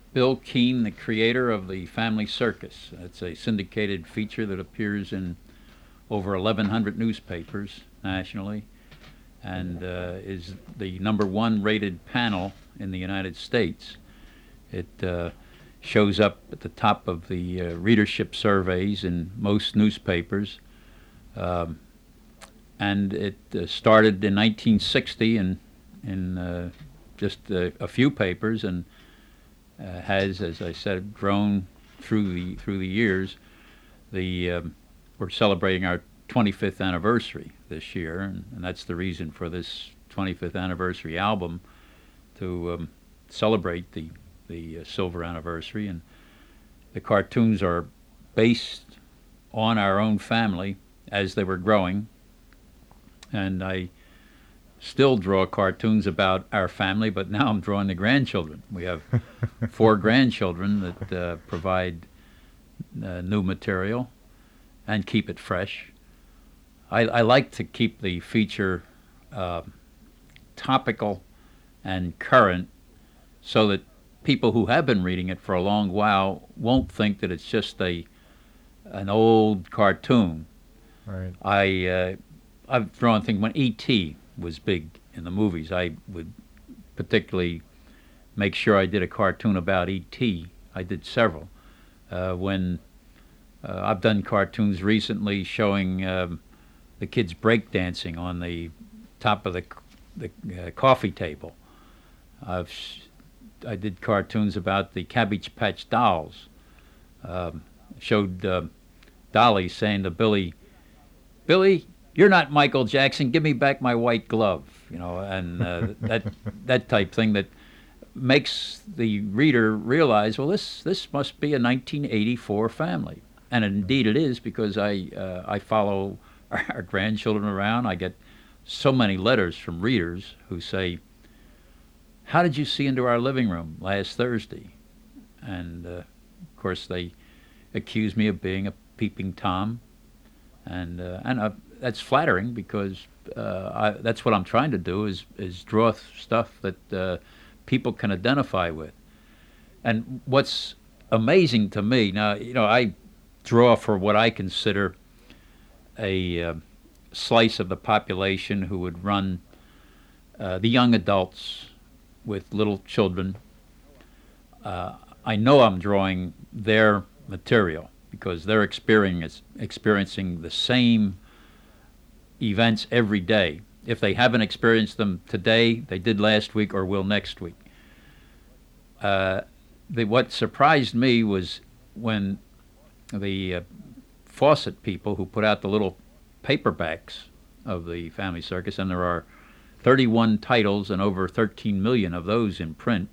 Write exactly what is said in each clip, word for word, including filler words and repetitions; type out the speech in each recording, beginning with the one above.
Bill Keane, the creator of the Family Circus. It's a syndicated feature that appears in over eleven hundred newspapers nationally and uh, is the number one rated panel in the United States. It uh, shows up at the top of the uh, readership surveys in most newspapers. Um, and it uh, started in nineteen sixty in, in uh, just uh, a few papers and uh, has, as I said, grown through the through the years. The um, we're celebrating our twenty-fifth anniversary this year, and, and that's the reason for this twenty-fifth anniversary album, to um, celebrate the the uh, silver anniversary. And the cartoons are based on our own family as they were growing, and I still draw cartoons about our family, but now I'm drawing the grandchildren. We have four grandchildren that uh, provide uh, new material and keep it fresh. I, I like to keep the feature uh, topical and current so that people who have been reading it for a long while won't think that it's just a an old cartoon. Right. I uh, I've drawn things when E T was big in the movies. I would particularly make sure I did a cartoon about E T. I did several. Uh, when uh, I've done cartoons recently showing um, the kids breakdancing on the top of the the uh, coffee table. I've I did cartoons about the Cabbage Patch Dolls. Um, showed uh, Dolly saying to Billy, "Billy, you're not Michael Jackson. Give me back my white glove." You know, and uh, that that type thing that makes the reader realize, well, this this must be a nineteen eighty-four family, and indeed it is, because I uh, I follow our grandchildren around. I get so many letters from readers who say, "How did you see into our living room last Thursday?" And uh, of course they accuse me of being a peeping Tom, and uh, and uh, that's flattering, because uh, I, that's what I'm trying to do, is is draw th- stuff that uh, people can identify with. And what's amazing to me now, you know, I draw for what I consider a uh, slice of the population who would run uh, the young adults with little children. Uh, I know I'm drawing their material because they're experience, experiencing the same events every day. If they haven't experienced them today, they did last week or will next week. Uh, the, what surprised me was when the uh, Fawcett people, who put out the little paperbacks of the Family Circus, and there are thirty-one titles and over thirteen million of those in print,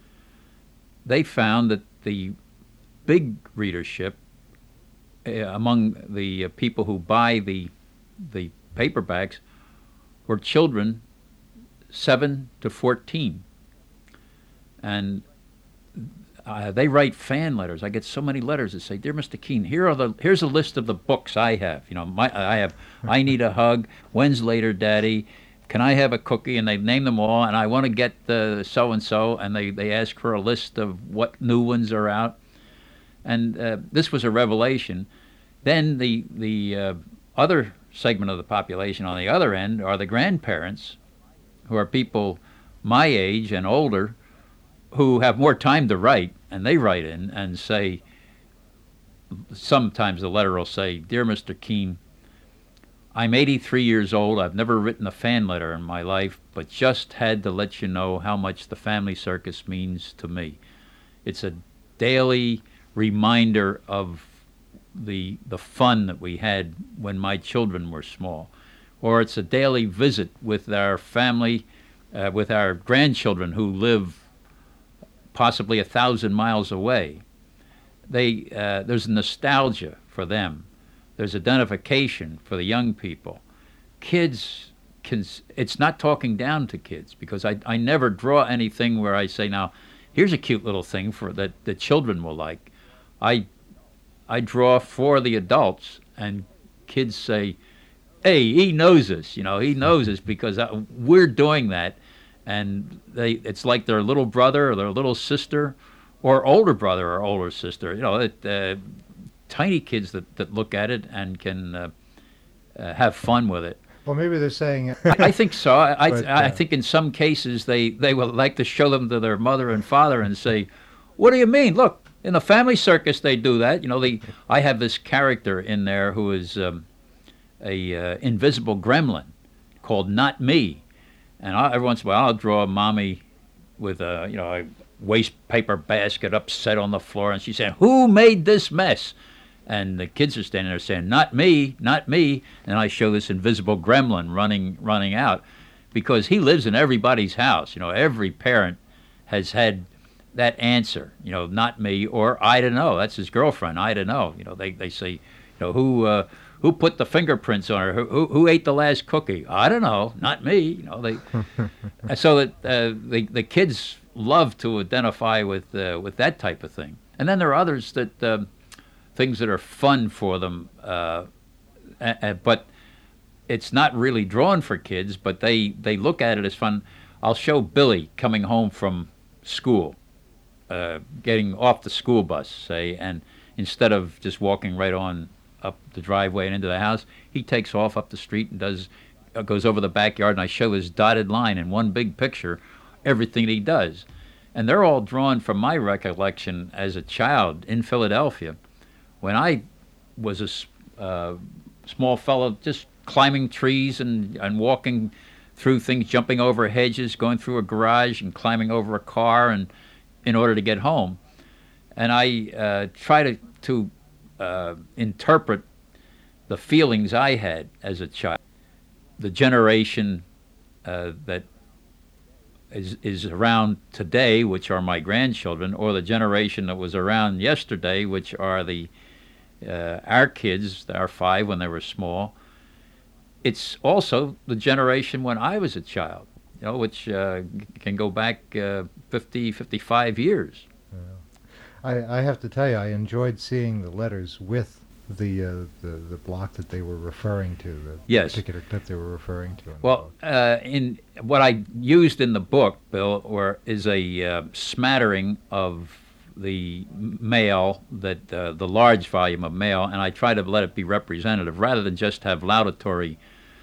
they found that the big readership uh, among the uh, people who buy the the paperbacks were children seven to fourteen. And uh, they write fan letters. I get so many letters that say, "Dear Mister Keane, here are the here's a list of the books I have. You know, my I have I Need a Hug, When's Later Daddy, Can I Have a Cookie?" And they name them all, and I want to get the so-and-so, and they, they ask for a list of what new ones are out. And uh, this was a revelation. Then the, the uh, other segment of the population on the other end are the grandparents, who are people my age and older, who have more time to write, and they write in and say, sometimes the letter will say, "Dear Mister Keane, I'm eighty-three years old. I've never written a fan letter in my life, but just had to let you know how much the Family Circus means to me. It's a daily reminder of the the fun that we had when my children were small." Or it's a daily visit with our family, uh, with our grandchildren who live possibly a thousand miles away. They uh, there's nostalgia for them. There's identification for the young people. Kids can. It's not talking down to kids, because I I never draw anything where I say, "Now, here's a cute little thing for that the children will like." I I draw for the adults, and kids say, "Hey, he knows us. You know, he knows us because I, we're doing that." And they, it's like their little brother or their little sister or older brother or older sister. You know, it, uh, tiny kids that, that look at it and can uh, uh, have fun with it. Well, maybe they're saying. I, I think so. I, But, I, I uh, think in some cases they, they would like to show them to their mother and father and say, "What do you mean? Look, in the family circus they do that." You know, they. I have this character in there who is um, a uh, invisible gremlin called Not Me, and I, every once in a while I'll draw a mommy with a you know a waste paper basket upset on the floor, and she's saying, "Who made this mess?" And the kids are standing there saying, "Not me, not me." And I show this invisible gremlin running running out because he lives in everybody's house. You know, every parent has had that answer, you know, "Not me," or "I don't know." That's his girlfriend, "I don't know." You know, they, they say, you know, who uh, who put the fingerprints on her? Who, who who ate the last cookie? "I don't know, not me." You know, they so that uh, the the kids love to identify with uh, with that type of thing. And then there are others that um, things that are fun for them, uh, a, a, but it's not really drawn for kids. But they they look at it as fun. I'll show Billy coming home from school, uh, getting off the school bus, say, and instead of just walking right on up the driveway and into the house, he takes off up the street and does uh, goes over the backyard, and I show his dotted line in one big picture, everything that he does. And they're all drawn from my recollection as a child in Philadelphia, when I was a s- uh, small fellow just climbing trees and, and walking through things, jumping over hedges, going through a garage and climbing over a car and in order to get home. And I uh, try to, to uh, interpret the feelings I had as a child. The generation uh, that is, is around today, which are my grandchildren, or the generation that was around yesterday, which are the uh, our kids, our five when they were small. It's also the generation when I was a child, you know, which uh, can go back uh, fifty, fifty-five years. I, I have to tell you, I enjoyed seeing the letters with the uh, the, the block that they were referring to, the Yes. particular clip they were referring to. in the Well, book. uh, in what I used in the book, Bill, or is a uh, smattering of the mail, that uh, the large volume of mail, and I try to let it be representative rather than just have laudatory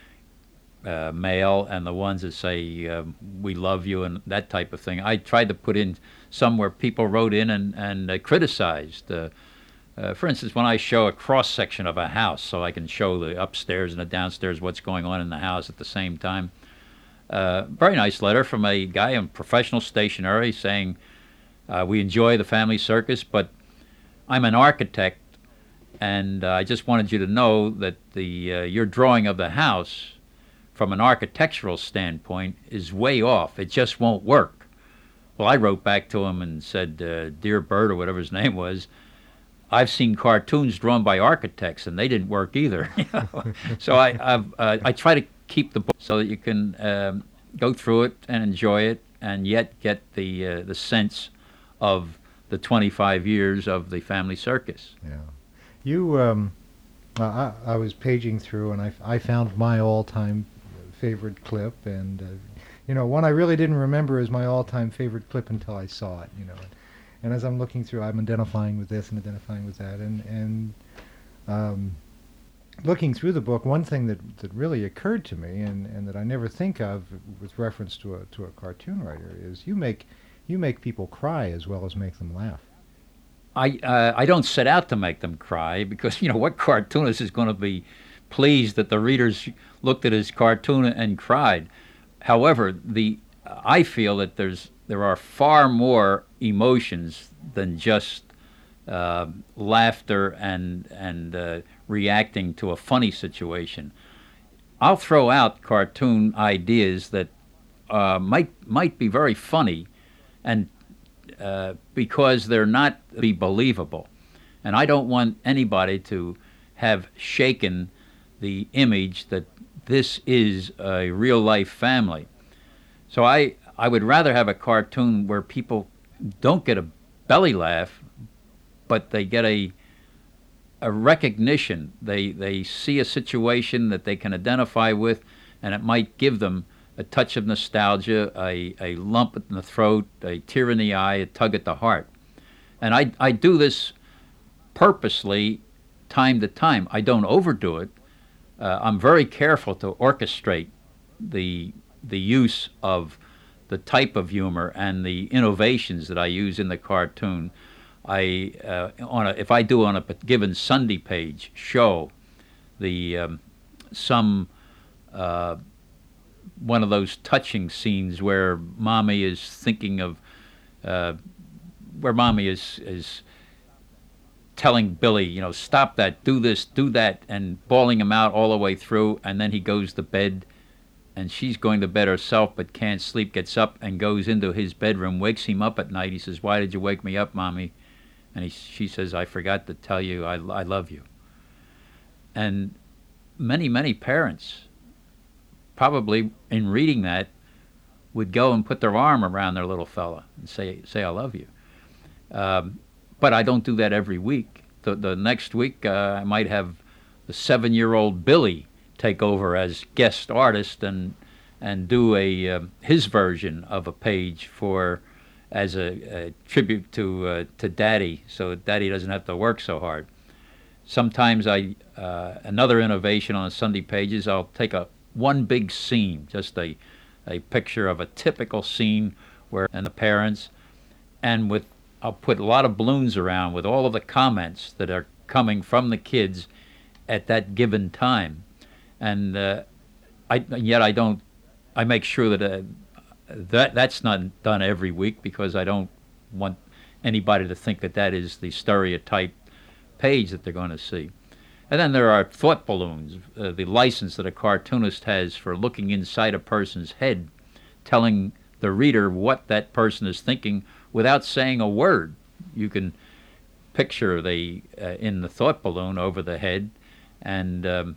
uh, mail and the ones that say uh, "we love you" and that type of thing. I tried to put in some where people wrote in and and uh, criticized. Uh, uh, for instance, when I show a cross section of a house, so I can show the upstairs and the downstairs, what's going on in the house at the same time. Uh, very nice letter from a guy in professional stationery saying, Uh, we enjoy the family circus, but I'm an architect, and uh, I just wanted you to know that the uh, your drawing of the house, from an architectural standpoint, is way off. It just won't work. Well, I wrote back to him and said, uh, "Dear Bird," or whatever his name was, "I've seen cartoons drawn by architects, and they didn't work either." You know? So I I've, uh, I try to keep the book so that you can um, go through it and enjoy it, and yet get the uh, the sense of the twenty-five years of the family circus. Yeah. You, um, uh, I, I was paging through and I, I found my all-time favorite clip, and, uh, you know, one I really didn't remember as my all-time favorite clip until I saw it, you know. And, and as I'm looking through, I'm identifying with this and identifying with that, and, and um, looking through the book, one thing that, that really occurred to me, and, and that I never think of with reference to a, to a cartoon writer, is you make You make people cry as well as make them laugh. I uh, I don't set out to make them cry because, you know, what cartoonist is going to be pleased that the readers looked at his cartoon and cried? However, the I feel that there's there are far more emotions than just uh, laughter and and uh, reacting to a funny situation. I'll throw out cartoon ideas that uh, might might be very funny, and uh, because they're not be believable. And I don't want anybody to have shaken the image that this is a real-life family. So I, I would rather have a cartoon where people don't get a belly laugh, but they get a a recognition. They, they see a situation that they can identify with, and it might give them a touch of nostalgia, a, a lump in the throat, a tear in the eye, a tug at the heart. And I, I do this purposely time to time. I don't overdo it. Uh, I'm very careful to orchestrate the the use of the type of humor and the innovations that I use in the cartoon. I uh, on a, if I do on a given Sunday page show the um, some uh, one of those touching scenes where mommy is thinking of uh, where mommy is is telling Billy, you know, stop that, do this, do that, and bawling him out all the way through, and then he goes to bed, and she's going to bed herself but can't sleep, gets up and goes into his bedroom, wakes him up at night. He says, "Why did you wake me up, Mommy?" And he, she says, "I forgot to tell you I, I love you." And many, many parents probably in reading that would go and put their arm around their little fella and say, say I love you. Um, But I don't do that every week. The, the next week, uh, I might have the seven-year-old Billy take over as guest artist and and do a uh, his version of a page for as a, a tribute to uh, to Daddy, so Daddy doesn't have to work so hard. Sometimes I uh, another innovation on the Sunday pages. I'll take a one big scene, just a a picture of a typical scene where and the parents, and with I'll put a lot of balloons around with all of the comments that are coming from the kids at that given time, and uh, I yet I don't. I make sure that uh, that that's not done every week because I don't want anybody to think that that is the stereotype page that they're going to see. And then there are thought balloons, uh, the license that a cartoonist has for looking inside a person's head, telling the reader what that person is thinking without saying a word. You can picture the uh, in the thought balloon over the head, and um,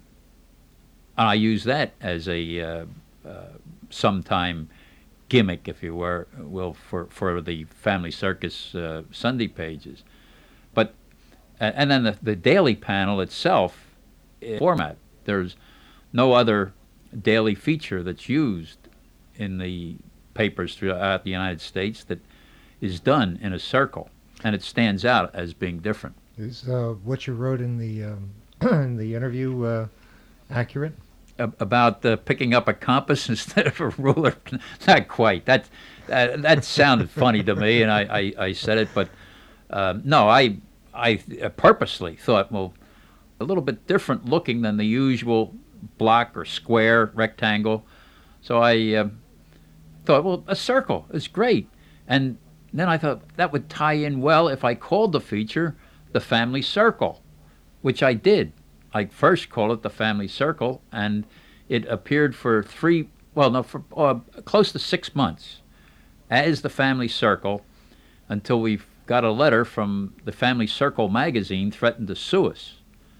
I use that as a uh, uh, sometime gimmick, if you were, will, for, for the Family Circus uh, Sunday pages. But uh, and then the, the daily panel itself, is format. There's no other daily feature that's used in the papers throughout the United States that is done in a circle, and it stands out as being different. Is uh, what you wrote in the um, in the interview uh, accurate? A- about uh, picking up a compass instead of a ruler? Not quite. That uh, that sounded funny to me, and I, I, I said it, but um, no, I I purposely thought, well, a little bit different looking than the usual block or square rectangle. So I uh, thought, well, a circle is great, and then I thought that would tie in well if I called the feature The Family Circle, which I did. I first called it The Family Circle, and it appeared for three, well, no, for uh, close to six months as The Family Circle until we got a letter from the Family Circle magazine threatened to sue us.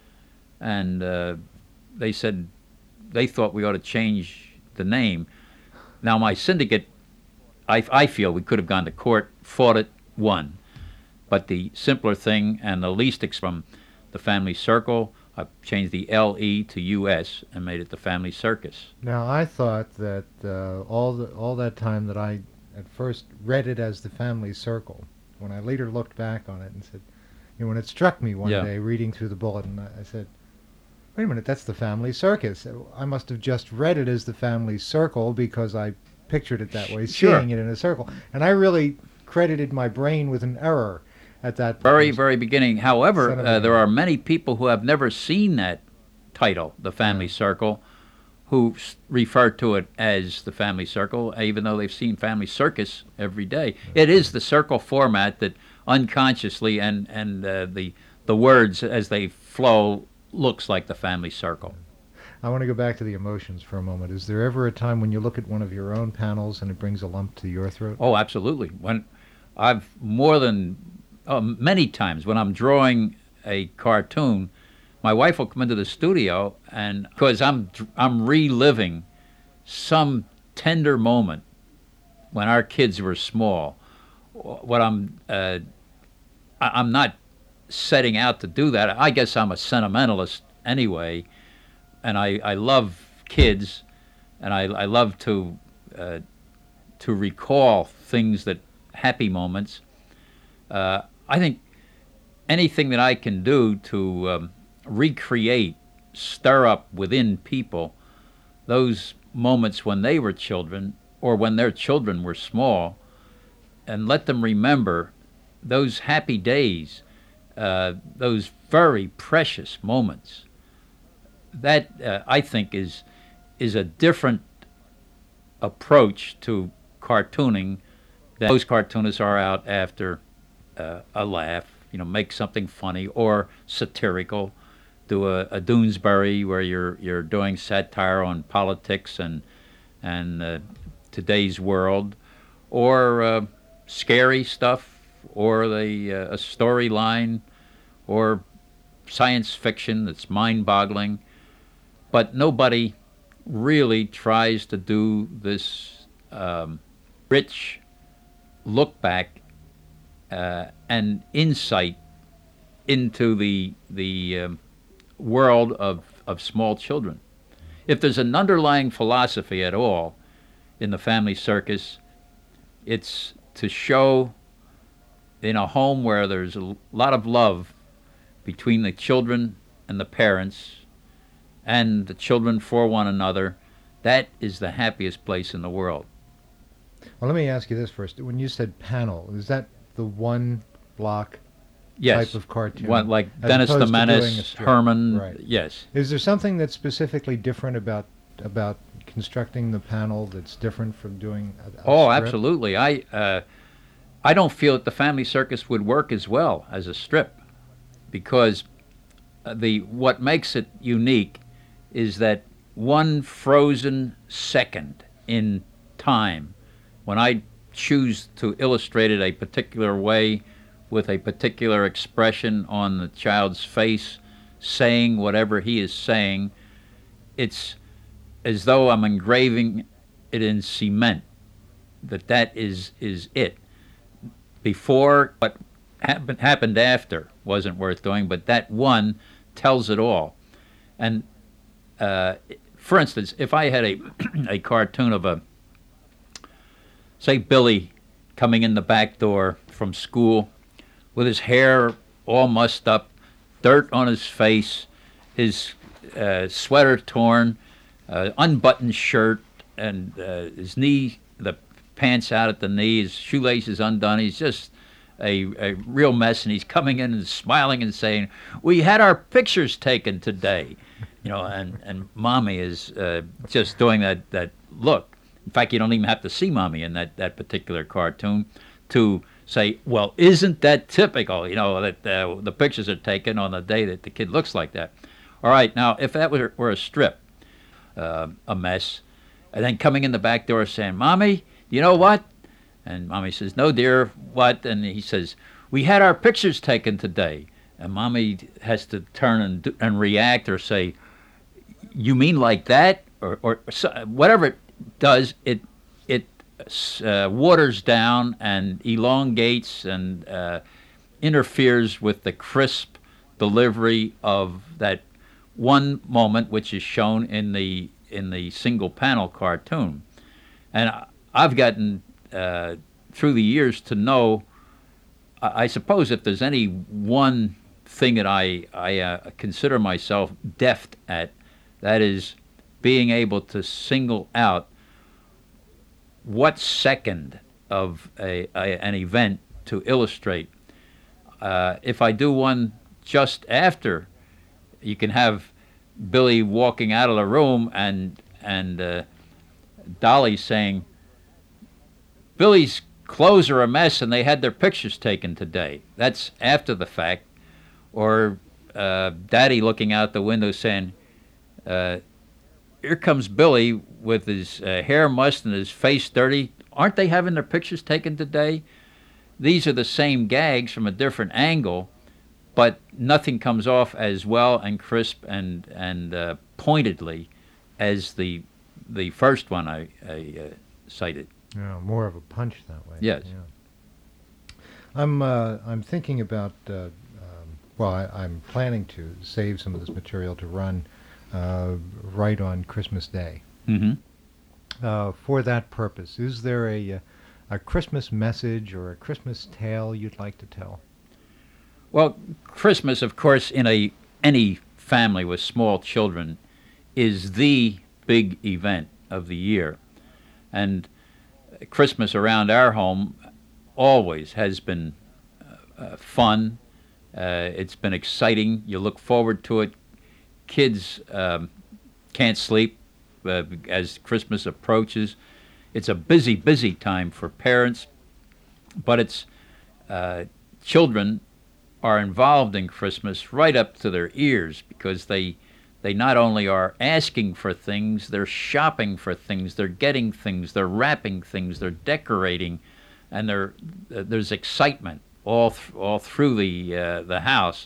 And uh, they said they thought we ought to change the name. Now, my syndicate, I, I feel we could have gone to court, fought it, won. But the simpler thing and the least ex- from the Family Circle, I changed the L E to U S and made it the Family Circus. Now, I thought that uh, all the, all that time that I at first read it as the Family Circle, when I later looked back on it and said, you know, when it struck me one Yeah. day reading through the bulletin, I, I said, wait a minute, that's the Family Circus. I must have just read it as the Family Circle because I pictured it that way, Sure. seeing it in a circle. And I really credited my brain with an error at that Very, point. very beginning. However, Son of uh, a- there are many people who have never seen that title, The Family Circle, who s- refer to it as The Family Circle, even though they've seen Family Circus every day. It is the circle format that unconsciously and, and uh, the, the words as they flow looks like The Family Circle. I want to go back to the emotions for a moment. Is there ever a time when you look at one of your own panels and it brings a lump to your throat? Oh, absolutely. When I've more than uh, many times when I'm drawing a cartoon, my wife will come into the studio, and because I'm I'm reliving some tender moment when our kids were small. What I'm uh, I- I'm not setting out to do that. I guess I'm a sentimentalist anyway, and I, I love kids, and I, I love to uh, to recall things that happy moments. Uh, I think anything that I can do to um, recreate, stir up within people those moments when they were children or when their children were small, and let them remember those happy days, uh, those very precious moments. That, uh, I think, is is a different approach to cartooning than most cartoonists are out after uh, a laugh, you know, make something funny or satirical. Do a, a Doonesbury where you're you're doing satire on politics and and uh, today's world, or uh, scary stuff, or the uh, a storyline, or science fiction that's mind-boggling. But nobody really tries to do this um, rich look back uh, and insight into the the um, world of, of small children. If there's an underlying philosophy at all in the family circus, it's to show in a home where there's a lot of love between the children and the parents and the children for one another, that is the happiest place in the world. Well, let me ask you this first. When you said panel, is that the one block Yes. type of cartoon? What, like as Dennis the opposed to doing a Menace, strip? Herman, Right. yes. Is there something that's specifically different about about constructing the panel that's different from doing a, a Oh, strip? absolutely. I uh, I don't feel that the family circus would work as well as a strip, because uh, the what makes it unique is that one frozen second in time, when I choose to illustrate it a particular way with a particular expression on the child's face, saying whatever he is saying, it's as though I'm engraving it in cement, that that is is it. Before, what happened, happened after wasn't worth doing, but that one tells it all. And uh, for instance, if I had a a cartoon of a, say, Billy coming in the back door from school with his hair all mussed up, dirt on his face, his uh, sweater torn, uh, unbuttoned shirt, and uh, his knee, the pants out at the knee, his shoelaces undone. He's just a, a real mess, and he's coming in and smiling and saying, "We had our pictures taken today," you know, and, and Mommy is uh, just doing that, that look. In fact, you don't even have to see Mommy in that, that particular cartoon to say, well, isn't that typical, you know, that uh, the pictures are taken on the day that the kid looks like that. All right, now, if that were, were a strip, uh, a mess, and then coming in the back door saying, "Mommy, you know what?" And Mommy says, "No, dear, what?" And he says, "We had our pictures taken today." And Mommy has to turn and, do, and react or say, "You mean like that?" Or, or so, whatever it does, it it uh, waters down and elongates and uh, interferes with the crisp delivery of that one moment, which is shown in the in the single panel cartoon. And I've gotten uh, through the years to know, I, I suppose, if there's any one thing that I I uh, consider myself deft at, that is being able to single out what second of a, a an event to illustrate. Uh, if I do one just after, you can have Billy walking out of the room and and uh, Dolly saying, "Billy's clothes are a mess and they had their pictures taken today." That's after the fact. Or uh, Daddy looking out the window saying, uh, "Here comes Billy with his uh, hair mussed and his face dirty. Aren't they having their pictures taken today?" These are the same gags from a different angle, but nothing comes off as well and crisp and and uh, pointedly as the the first one I, I uh, cited. Yeah, more of a punch that way. Yes. Yeah. I'm uh, I'm thinking about. Uh, um, well, I, I'm planning to save some of this material to run uh, right on Christmas Day. Mm-hmm. Uh, for that purpose, is there a uh, a Christmas message or a Christmas tale you'd like to tell? Well, Christmas, of course, in a any family with small children, is the big event of the year, and Christmas around our home always has been uh, fun. Uh, it's been exciting. You look forward to it. Kids um, can't sleep uh, as Christmas approaches. It's a busy, busy time for parents, but it's uh, children are involved in Christmas right up to their ears because they they not only are asking for things, they're shopping for things, they're getting things, they're wrapping things, they're decorating, and they're, uh, there's excitement all th- all through the uh, the house.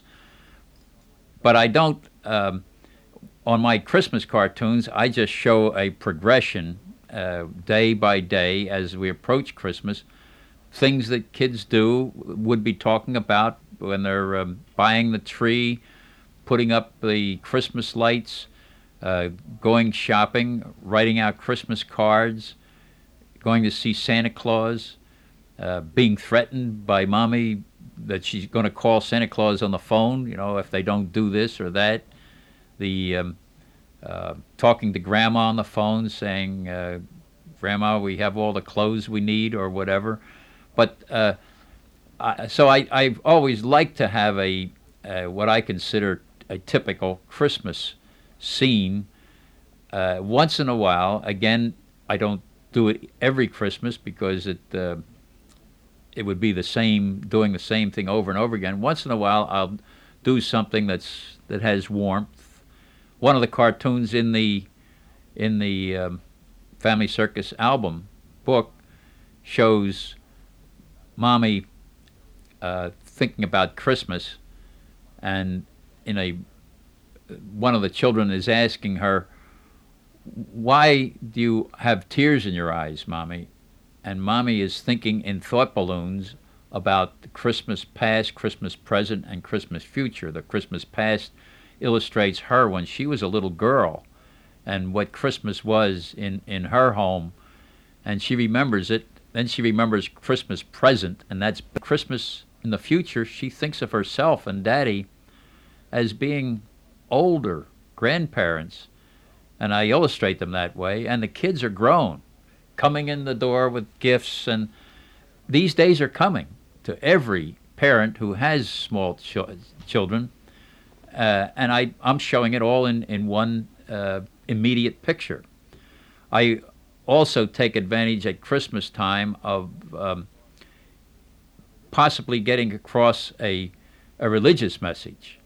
But I don't um, on my Christmas cartoons. I just show a progression uh, day by day as we approach Christmas. Things that kids do would be talking about when they're um, buying the tree, putting up the Christmas lights, uh, going shopping, writing out Christmas cards, going to see Santa Claus, uh, being threatened by Mommy that she's going to call Santa Claus on the phone, you know, if they don't do this or that. The um, uh, talking to Grandma on the phone saying, uh, Grandma, we have all the clothes we need or whatever. But uh, I, so I, I've always liked to have a uh, what I consider a typical Christmas scene. Uh, once in a while, again, I don't do it every Christmas because it uh, it would be the same, doing the same thing over and over again. Once in a while, I'll do something that's that has warmth. One of the cartoons in the in the um, Family Circus album book shows Mommy uh, thinking about Christmas, and in a one of the children is asking her, "Why do you have tears in your eyes, Mommy?" And Mommy is thinking in thought balloons about the Christmas past, Christmas present, and Christmas future. The Christmas past illustrates her when she was a little girl and what Christmas was in, in her home, and she remembers it. Then she remembers Christmas present, and that's Christmas in the future. She thinks of herself and Daddy as being older grandparents, and I illustrate them that way, and the kids are grown, coming in the door with gifts, and these days are coming to every parent who has small ch- children, uh, and I, I'm showing it all in, in one uh, immediate picture. I also take advantage at Christmas time of um, possibly getting across a, a religious message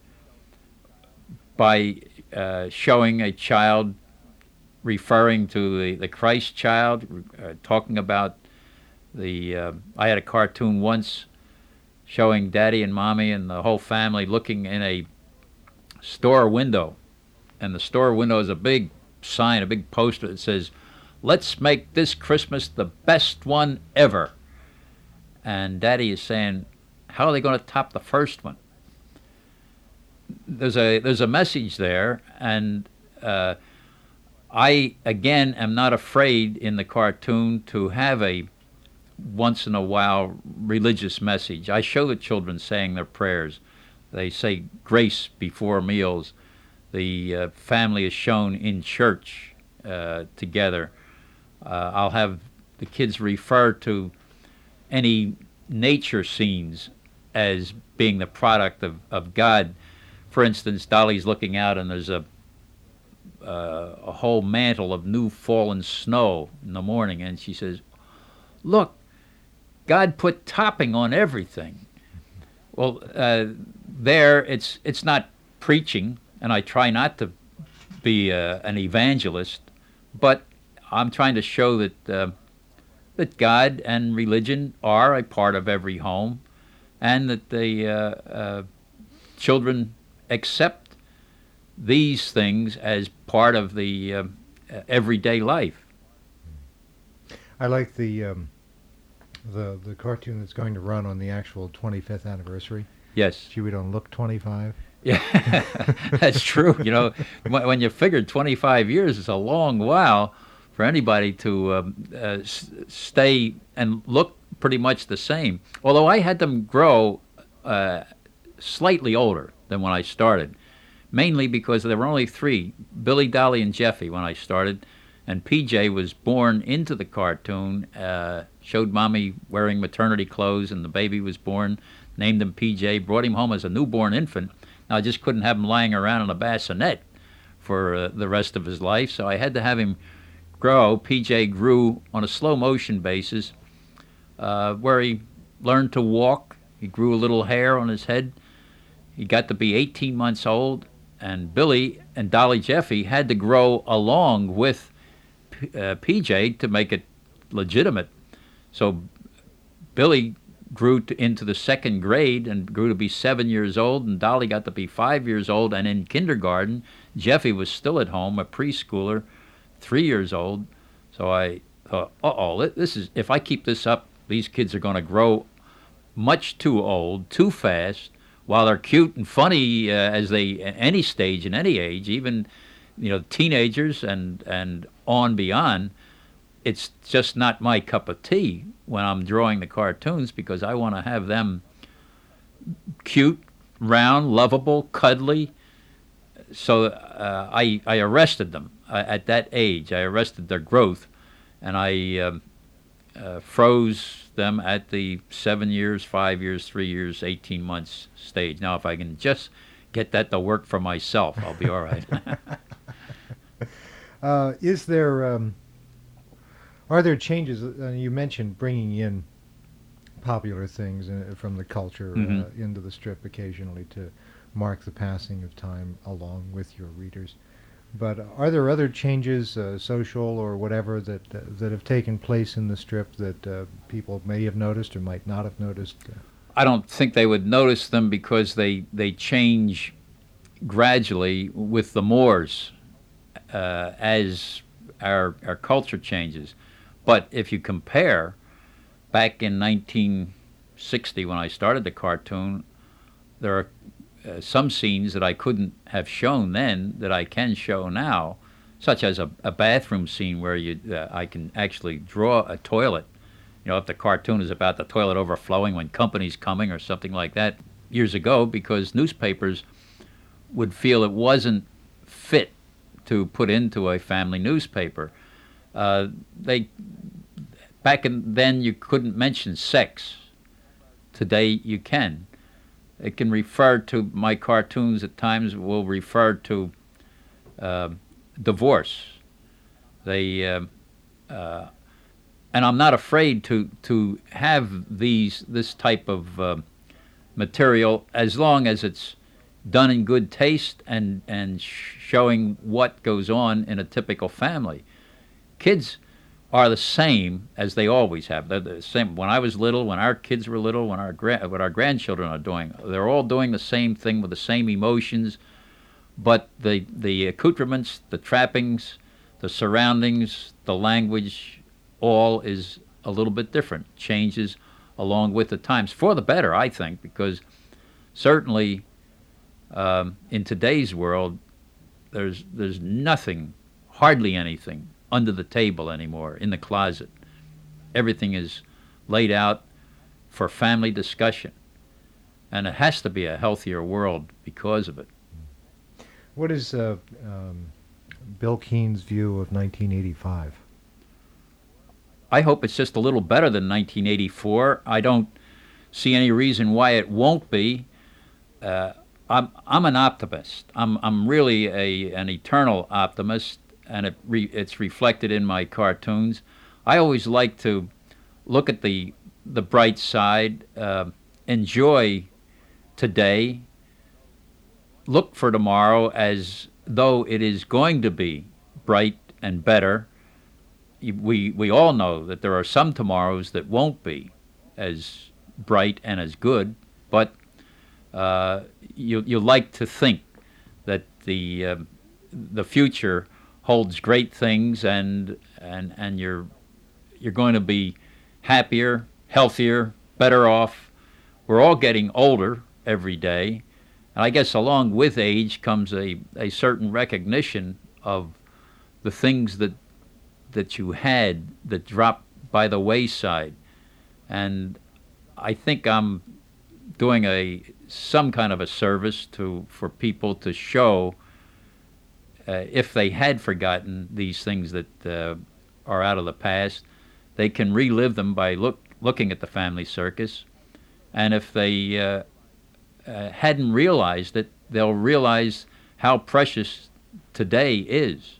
by uh, showing a child referring to the, the Christ child, uh, talking about the, uh, I had a cartoon once showing Daddy and Mommy and the whole family looking in a store window, and the store window is a big sign, a big poster that says, "Let's make this Christmas the best one ever." And Daddy is saying, how are they going to top the first one? There's a there's a message there, and uh, I, again, am not afraid in the cartoon to have a once-in-a-while religious message. I show the children saying their prayers. They say grace before meals. The uh, family is shown in church uh, together. Uh, I'll have the kids refer to any nature scenes as being the product of, of God. For instance, Dolly's looking out and there's a uh, a whole mantle of new fallen snow in the morning, and she says, "Look, God put topping on everything." Well, uh, there it's it's not preaching, and I try not to be uh, an evangelist, but I'm trying to show that uh, that God and religion are a part of every home, and that the uh, uh, children accept these things as part of the uh, everyday life. I like the um, the the cartoon that's going to run on the actual twenty-fifth anniversary. Yes. Gee, we don't look twenty-five. Yeah, that's true. You know, when you figure twenty-five years is a long while for anybody to um, uh, s- stay and look pretty much the same. Although I had them grow uh, slightly older than when I started, mainly because there were only three, Billy, Dolly, and Jeffy when I started, and P J was born into the cartoon, uh, showed Mommy wearing maternity clothes, and the baby was born, named him P J, brought him home as a newborn infant. Now, I just couldn't have him lying around in a bassinet for uh, the rest of his life, so I had to have him grow. P J grew on a slow motion basis, uh, where he learned to walk. He grew a little hair on his head. He got to be eighteen months old, and Billy and Dolly Jeffy had to grow along with P- uh, P J to make it legitimate. So Billy grew to, into the second grade and grew to be seven years old, and Dolly got to be five years old and in kindergarten. Jeffy was still at home, a preschooler, three years old. So I thought, uh-oh, this is, if I keep this up, these kids are going to grow much too old, too fast, while they're cute and funny uh, as they, any stage and any age, even, you know, teenagers and, and on beyond. It's just not my cup of tea when I'm drawing the cartoons, because I want to have them cute, round, lovable, cuddly. So uh, I, I arrested them uh, at that age. I arrested their growth, and I um, uh, froze them at the seven years, five years, three years, eighteen months stage. Now, if I can just get that to work for myself, I'll be all right. uh, is there... Um Are there changes? Uh, you mentioned bringing in popular things uh, from the culture mm-hmm. uh, into the strip occasionally to mark the passing of time along with your readers. But are there other changes, uh, social or whatever, that uh, that have taken place in the strip that uh, people may have noticed or might not have noticed? I don't think they would notice them, because they, they change gradually with the mores uh, as our our culture changes. But if you compare, back in nineteen sixty when I started the cartoon, there are uh, some scenes that I couldn't have shown then that I can show now, such as a, a bathroom scene where you uh, I can actually draw a toilet. You know, if the cartoon is about the toilet overflowing when company's coming or something like that, years ago, because newspapers would feel it wasn't fit to put into a family newspaper. Uh, they back in then you couldn't mention sex. Today you can. It can refer to, my cartoons at times will refer to uh, divorce. They uh, uh, and I'm not afraid to to have these this type of uh, material, as long as it's done in good taste and and showing what goes on in a typical family. Kids are the same as they always have. They're the same. When I was little, when our kids were little, when our gra- what our grandchildren are doing, they're all doing the same thing with the same emotions, but the the accoutrements, the trappings, the surroundings, the language, all is a little bit different. Changes along with the times, for the better, I think, because certainly um, in today's world, there's there's nothing, hardly anything, under the table anymore, in the closet. Everything is laid out for family discussion, and it has to be a healthier world because of it. What is uh, um, Bill Keene's view of nineteen eighty-five? I hope it's just a little better than nineteen eighty-four. I don't see any reason why it won't be. Uh, I'm I'm an optimist. I'm I'm really a an eternal optimist, and it re, it's reflected in my cartoons. I always like to look at the the bright side, uh, enjoy today, look for tomorrow as though it is going to be bright and better. We we all know that there are some tomorrows that won't be as bright and as good, but uh, you you like to think that the uh, the future holds great things, and and and you're you're going to be happier, healthier, better off. We're all getting older every day, and I guess along with age comes a, a certain recognition of the things that that you had that dropped by the wayside. And I think I'm doing a some kind of a service to for people to show uh, if they had forgotten these things that uh, are out of the past, they can relive them by look looking at the Family Circus, and if they uh, uh, hadn't realized it, they'll realize how precious today is.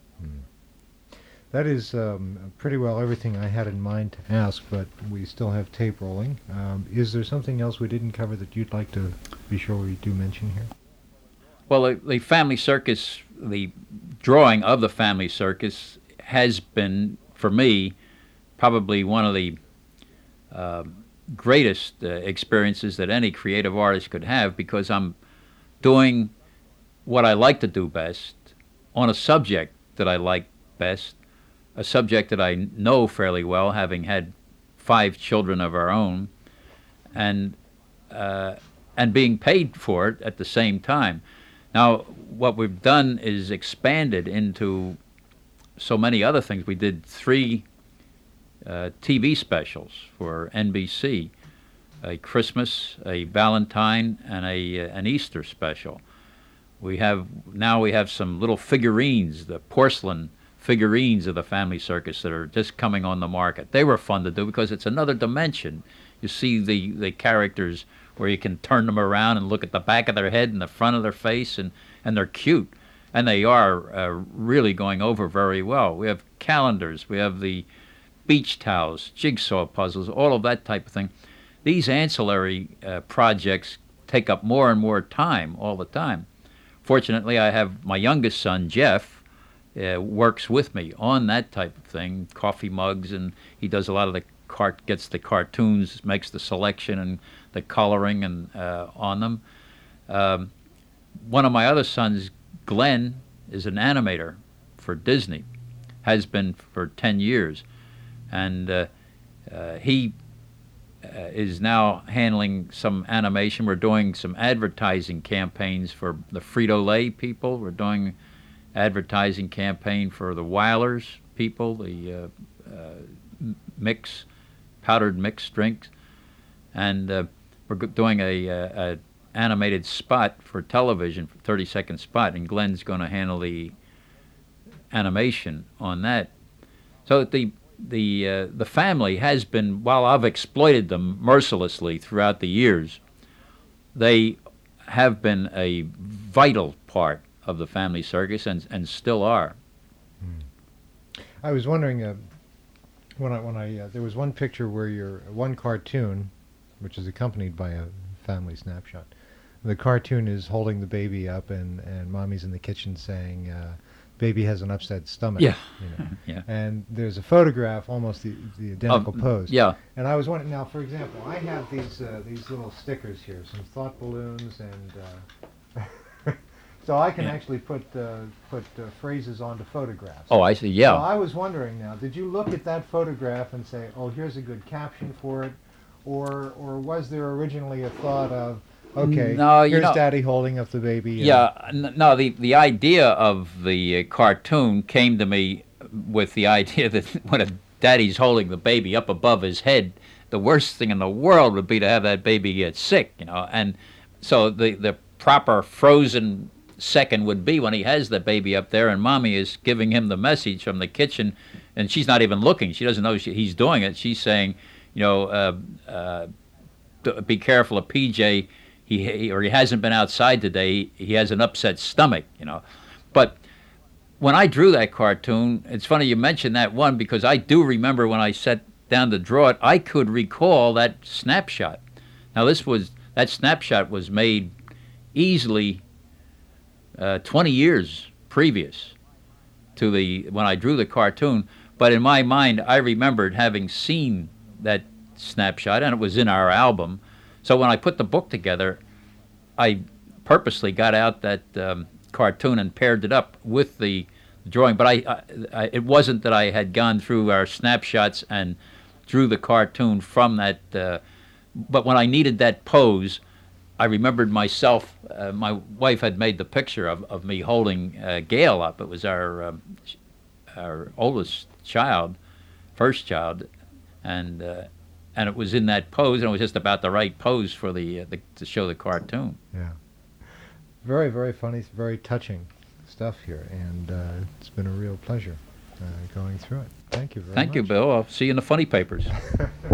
That is um, pretty well everything I had in mind to ask, but we still have tape rolling. Um, is there something else we didn't cover that you'd like to be sure we do mention here? Well, the, the Family Circus, the drawing of the Family Circus has been, for me, probably one of the uh, greatest uh, experiences that any creative artist could have, because I'm doing what I like to do best on a subject that I like best, a subject that I know fairly well, having had five children of our own, and uh, and being paid for it at the same time. Now, what we've done is expanded into so many other things. We did three uh, T V specials for N B C, a Christmas, a Valentine, and a uh, an Easter special. We have now we have some little figurines, the porcelain figurines of the Family Circus that are just coming on the market. They were fun to do because it's another dimension. You see the, the characters where you can turn them around and look at the back of their head and the front of their face, and, and they're cute. And they are uh, really going over very well. We have calendars, we have the beach towels, jigsaw puzzles, all of that type of thing. These ancillary uh, projects take up more and more time all the time. Fortunately, I have my youngest son, Jeff, Uh, works with me on that type of thing, coffee mugs, and he does a lot of the cart, gets the cartoons, makes the selection and the coloring and uh, on them. Um, one of my other sons, Glenn, is an animator for Disney, has been for ten years, and uh, uh, he uh, is now handling some animation. We're doing some advertising campaigns for the Frito-Lay people. We're doing advertising campaign for the Weilers people, the uh, uh, mix, powdered mixed drinks, and uh, we're go- doing a, a, a animated spot for television, thirty second spot, and Glenn's going to handle the animation on that. So the the uh, the family has been, while I've exploited them mercilessly throughout the years, they have been a vital part of the Family Circus, and and still are. Hmm. I was wondering, uh, when I when I uh, there was one picture where you're one cartoon, which is accompanied by a family snapshot. The cartoon is holding the baby up, and and mommy's in the kitchen saying, uh, "Baby has an upset stomach." Yeah. You know? Yeah. And there's a photograph, almost the the identical Um, pose. Yeah. And I was wondering now, for example, I have these uh, these little stickers here, some thought balloons, and. Uh, So I can Yeah. actually put uh, put uh, phrases onto photographs. Oh, I see. Yeah. So I was wondering now, did you look at that photograph and say, "Oh, here's a good caption for it," or or was there originally a thought of, "Okay, No, you here's know- Daddy holding up the baby"? and- Yeah, n- no, the, the idea of the uh, cartoon came to me with the idea that when a daddy's holding the baby up above his head, the worst thing in the world would be to have that baby get sick, you know. And so the, the proper frozen second would be when he has the baby up there and mommy is giving him the message from the kitchen, and she's not even looking. She doesn't know she, he's doing it. She's saying, you know, uh, uh, d- be careful of P J. He, he or he hasn't been outside today. He has an upset stomach, you know. But when I drew that cartoon, it's funny you mentioned that one, because I do remember when I sat down to draw it, I could recall that snapshot. Now this was that snapshot was made easily uh, twenty years previous to the when I drew the cartoon, but in my mind I remembered having seen that snapshot, and it was in our album. So when I put the book together, I purposely got out that um, cartoon and paired it up with the drawing. But I, I, I, it wasn't that I had gone through our snapshots and drew the cartoon from that. Uh, but when I needed that pose, I remembered myself. Uh, my wife had made the picture of, of me holding uh, Gail up. It was our um, our oldest child, first child, and uh, and it was in that pose, and it was just about the right pose for the, uh, the to show the cartoon. Yeah. Very, very funny, very touching stuff here, and uh, it's been a real pleasure uh, going through it. Thank you very Thank much. you, Bill. I'll see you in the funny papers.